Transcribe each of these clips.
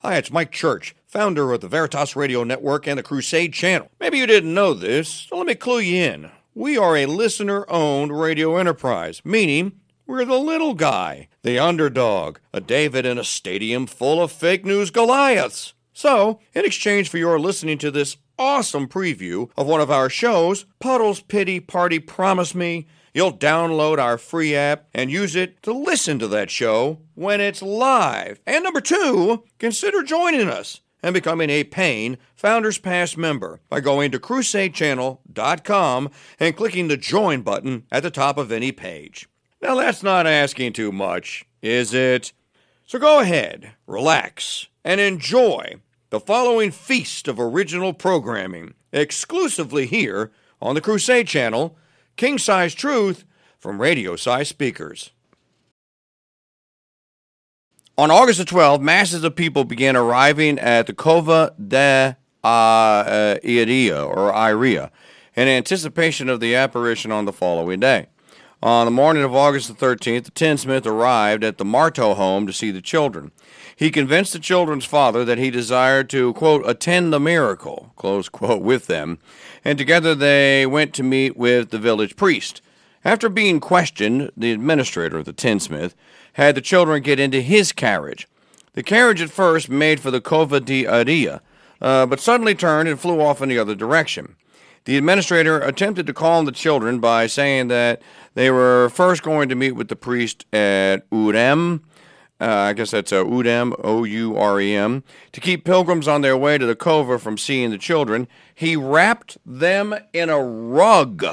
Hi, it's Mike Church, founder of the Veritas Radio Network and the Crusade Channel. Maybe you didn't know this, so let me clue you in. We are a listener-owned radio enterprise, meaning we're the little guy, the underdog, a David in a stadium full of fake news Goliaths. So, in exchange for your listening to this awesome preview of one of our shows, Puddle's Pity Party Promise Me, you'll download our free app and use it to listen to that show when it's live. And number two, consider joining us and becoming a paying Founders Pass member by going to crusadechannel.com and clicking the join button at the top of any page. Now that's not asking too much, is it? So go ahead, relax, and enjoy the following feast of original programming exclusively here on the Crusade Channel, King-Size Truth from radio-size speakers. On August the 12th, masses of people began arriving at the Cova de Iria, or Iria, in anticipation of the apparition on the following day. On the morning of August the 13th, the tinsmith arrived at the Marteau home to see the children. He convinced the children's father that he desired to, quote, attend the miracle, close quote, with them, and together they went to meet with the village priest. After being questioned, the administrator of the tinsmith had the children get into his carriage. The carriage at first made for the Cova de Iria, but suddenly turned and flew off in the other direction. The administrator attempted to calm the children by saying that they were first going to meet with the priest at Urem, I guess that's Urem, O-U-R-E-M, to keep pilgrims on their way to the Cova from seeing the children. He wrapped them in a rug.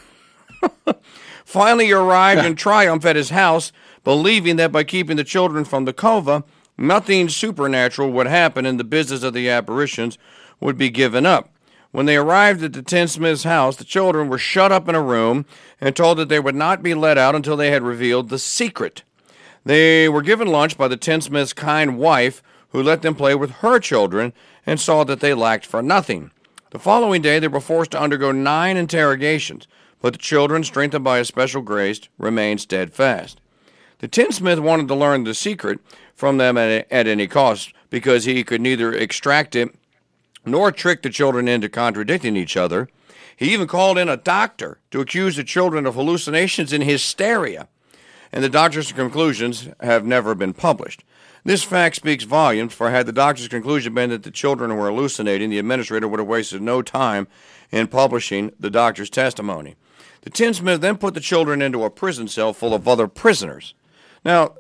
Finally arrived in triumph at his house, believing that by keeping the children from the Cova, nothing supernatural would happen and the business of the apparitions would be given up. When they arrived at the tinsmith's house, the children were shut up in a room and told that they would not be let out until they had revealed the secret. They were given lunch by the tinsmith's kind wife, who let them play with her children and saw that they lacked for nothing. The following day, they were forced to undergo 9 interrogations, but the children, strengthened by a special grace, remained steadfast. The tinsmith wanted to learn the secret from them at any cost, because he could neither extract it nor trick the children into contradicting each other. He even called in a doctor to accuse the children of hallucinations and hysteria, and the doctor's conclusions have never been published. This fact speaks volumes, for had the doctor's conclusion been that the children were hallucinating, the administrator would have wasted no time in publishing the doctor's testimony. The tinsmith then put the children into a prison cell full of other prisoners. Now,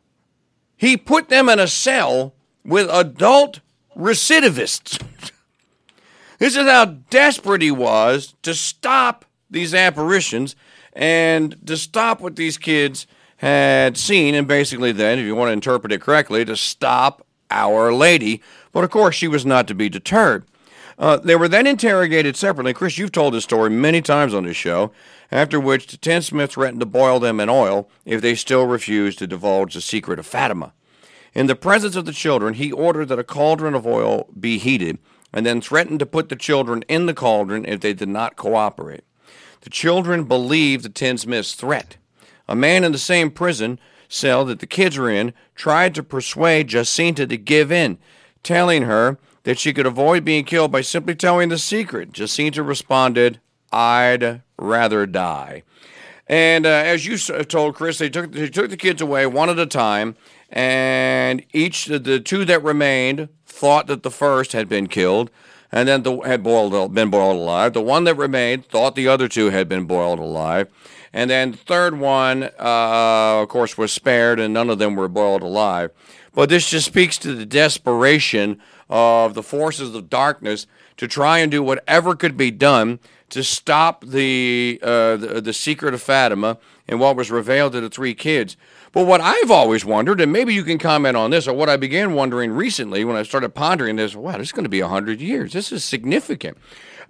he put them in a cell with adult recidivists. This is how desperate he was to stop these apparitions and to stop what these kids had seen, and basically then, if you want to interpret it correctly, to stop Our Lady. But of course, she was not to be deterred. They were then interrogated separately. Chris, you've told this story many times on this show, after which the tinsmith threatened to boil them in oil if they still refused to divulge the secret of Fatima. In the presence of the children, he ordered that a cauldron of oil be heated, and then threatened to put the children in the cauldron if they did not cooperate. The children believed the tinsmith's threat. A man in the same prison cell that the kids were in tried to persuade Jacinta to give in, telling her that she could avoid being killed by simply telling the secret. Jacinta responded, "I'd rather die." And as you told Chris, they took the kids away one at a time, and each of the 2 that remained thought that the first had been killed, and then been boiled alive. The one that remained thought the other 2 had been boiled alive, and then the third one, of course, was spared, and none of them were boiled alive. But this just speaks to the desperation of the forces of darkness to try and do whatever could be done to stop the secret of Fatima and what was revealed to the 3 kids. But what I've always wondered, and maybe you can comment on this, or what I began wondering recently when I started pondering this, wow, this is going to be 100 years. This is significant.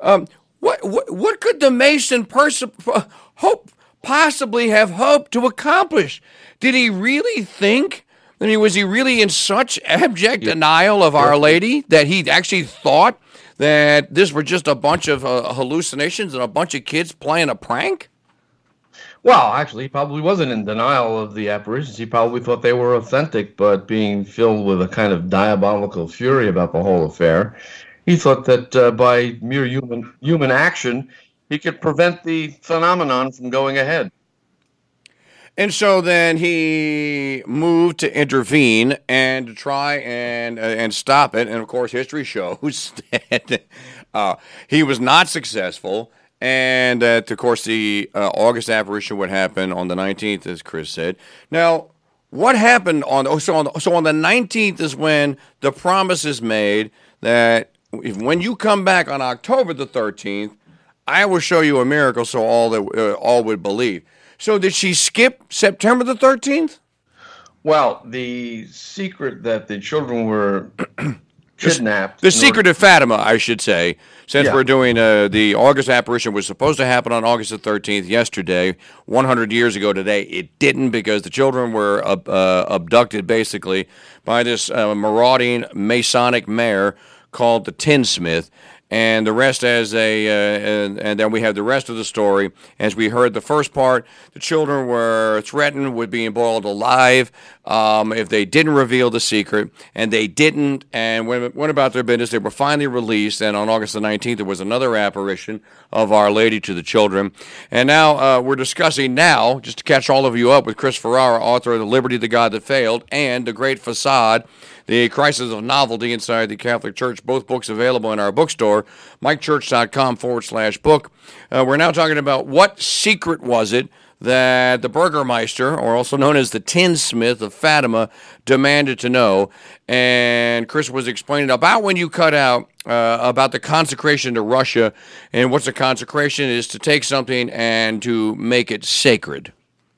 What could the Mason possibly have hoped to accomplish? Did he really think? Was he really in such abject denial of Our Lady that he actually thought that this were just a bunch of hallucinations and a bunch of kids playing a prank? Well, actually, he probably wasn't in denial of the apparitions. He probably thought they were authentic, but being filled with a kind of diabolical fury about the whole affair, he thought that by mere human action, he could prevent the phenomenon from going ahead. And so then he moved to intervene and to try and stop it. And of course, history shows that he was not successful. And that, of course, the August apparition would happen on the 19th, as Chris said. Now, what happened on the 19th is when the promise is made that when you come back on October the 13th, I will show you a miracle, so all would believe. So did she skip September the 13th? Well, the secret that the children were kidnapped. The secret of Fatima, I should say, since we're doing the August apparition was supposed to happen on August the 13th yesterday, 100 years ago today. It didn't because the children were abducted basically by this marauding Masonic mayor called the Tinsmith. And the rest and then we have the rest of the story. As we heard the first part, the children were threatened with being boiled alive if they didn't reveal the secret, and they didn't, and went about their business. They were finally released, and on August the 19th, there was another apparition of Our Lady to the children. And now we're discussing now, just to catch all of you up, with Chris Ferrara, author of The Liberty, the God That Failed, and The Great Facade, The Crisis of Novelty Inside the Catholic Church, both books available in our bookstore, mikechurch.com/book. We're now talking about what secret was it that the Burgermeister, or also known as the Tinsmith of Fatima, demanded to know. And Chris was explaining about when you cut out about the consecration to Russia, and what's a consecration is to take something and to make it sacred.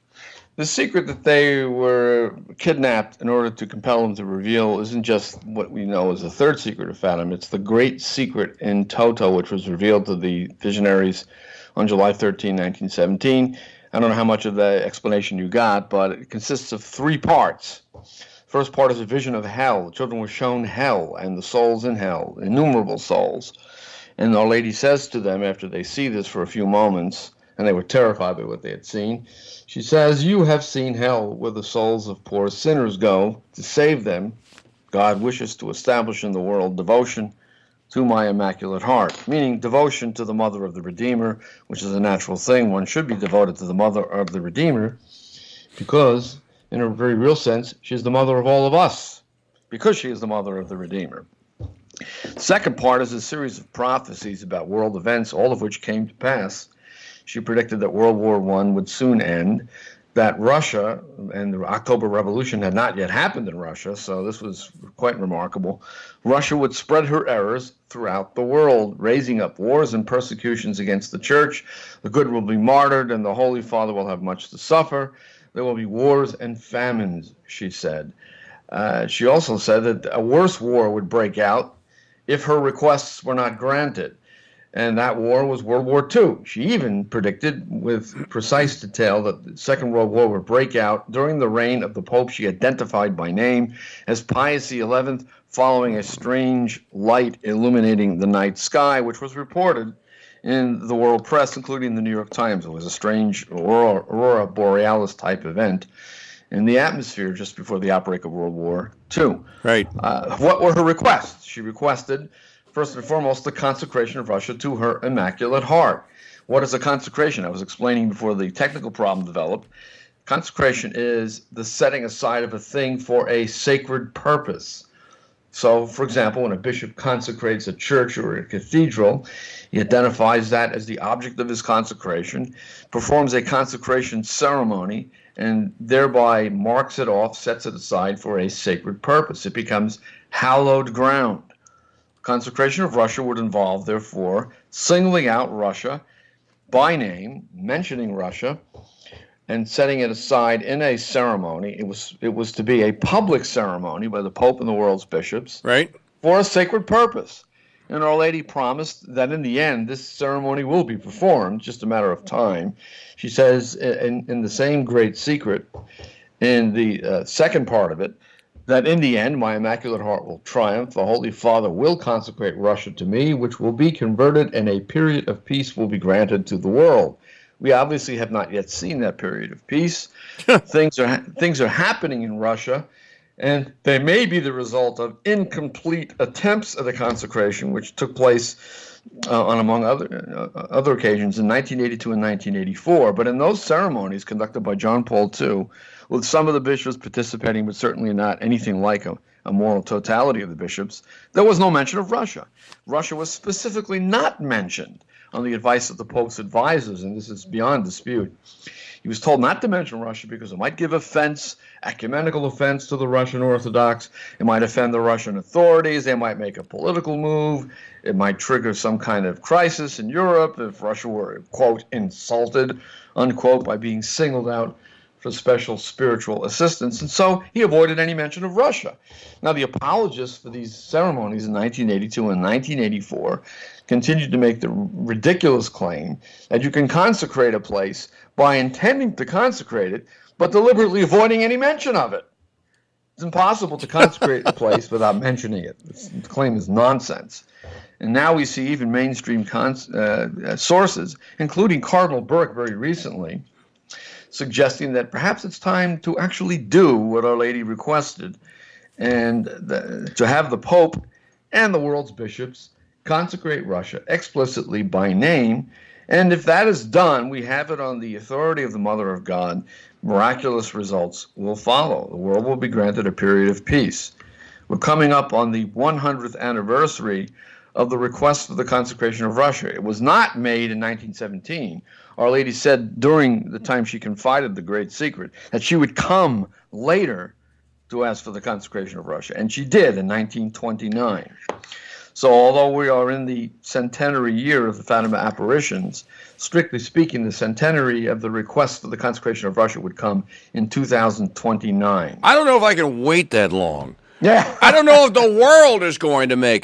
The secret that they were kidnapped in order to compel them to reveal isn't just what we know as the third secret of Fatima. It's the great secret in toto, which was revealed to the visionaries on July 13, 1917. I don't know how much of the explanation you got, but it consists of three parts. First part is a vision of hell. The children were shown hell and the souls in hell, innumerable souls. And Our Lady says to them after they see this for a few moments, and they were terrified by what they had seen, she says, "You have seen hell, where the souls of poor sinners go. To save them, God wishes to establish in the world devotion to my Immaculate Heart," meaning devotion to the Mother of the Redeemer, which is a natural thing. One should be devoted to the Mother of the Redeemer because, in a very real sense, she is the mother of all of us, because she is the Mother of the Redeemer. The second part is a series of prophecies about world events, all of which came to pass. She predicted that World War I would soon end, that Russia, and the October Revolution had not yet happened in Russia, so this was quite remarkable. Russia would spread her errors throughout the world, raising up wars and persecutions against the church. The good will be martyred, and the Holy Father will have much to suffer. There will be wars and famines, she said. She also said that a worse war would break out if her requests were not granted. And that war was World War II. She even predicted with precise detail that the Second World War would break out during the reign of the Pope she identified by name as Pius XI, following a strange light illuminating the night sky, which was reported in the world press, including the New York Times. It was a strange aurora borealis type event in the atmosphere just before the outbreak of World War II. Right. What were her requests? She requested, first and foremost, the consecration of Russia to her Immaculate Heart. What is a consecration? I was explaining before the technical problem developed. Consecration is the setting aside of a thing for a sacred purpose. So, for example, when a bishop consecrates a church or a cathedral, he identifies that as the object of his consecration, performs a consecration ceremony, and thereby marks it off, sets it aside for a sacred purpose. It becomes hallowed ground. Consecration of Russia would involve, therefore, singling out Russia by name, mentioning Russia, and setting it aside in a ceremony. It was to be a public ceremony by the Pope and the world's bishops, right, for a sacred purpose. And Our Lady promised that in the end, this ceremony will be performed, just a matter of time. She says in the same great secret, in the second part of it, that in the end, my Immaculate Heart will triumph. The Holy Father will consecrate Russia to me, which will be converted, and a period of peace will be granted to the world. We obviously have not yet seen that period of peace. Things are happening in Russia, and they may be the result of incomplete attempts at a consecration, which took place on, among other occasions, in 1982 and 1984. But in those ceremonies conducted by John Paul II, with some of the bishops participating, but certainly not anything like a moral totality of the bishops, there was no mention of Russia. Russia was specifically not mentioned on the advice of the Pope's advisors, and this is beyond dispute. He was told not to mention Russia because it might give offense, ecumenical offense to the Russian Orthodox. It might offend the Russian authorities. They might make a political move. It might trigger some kind of crisis in Europe if Russia were, quote, insulted, unquote, by being singled out for special spiritual assistance. And so he avoided any mention of Russia. Now, the apologists for these ceremonies in 1982 and 1984 continued to make the ridiculous claim that you can consecrate a place by intending to consecrate it, but deliberately avoiding any mention of it. It's impossible to consecrate a place without mentioning it. The claim is nonsense. And now we see even mainstream sources, including Cardinal Burke very recently, suggesting that perhaps it's time to actually do what Our Lady requested, and to have the Pope and the world's bishops consecrate Russia explicitly by name. And if that is done, we have it on the authority of the Mother of God, miraculous results will follow. The world will be granted a period of peace. We're coming up on the 100th anniversary of the request for the consecration of Russia. It was not made in 1917. Our Lady said during the time she confided the great secret that she would come later to ask for the consecration of Russia, and she did in 1929. So although we are in the centenary year of the Fatima apparitions, strictly speaking, the centenary of the request for the consecration of Russia would come in 2029. I don't know if I can wait that long. Yeah. I don't know if the world is going to make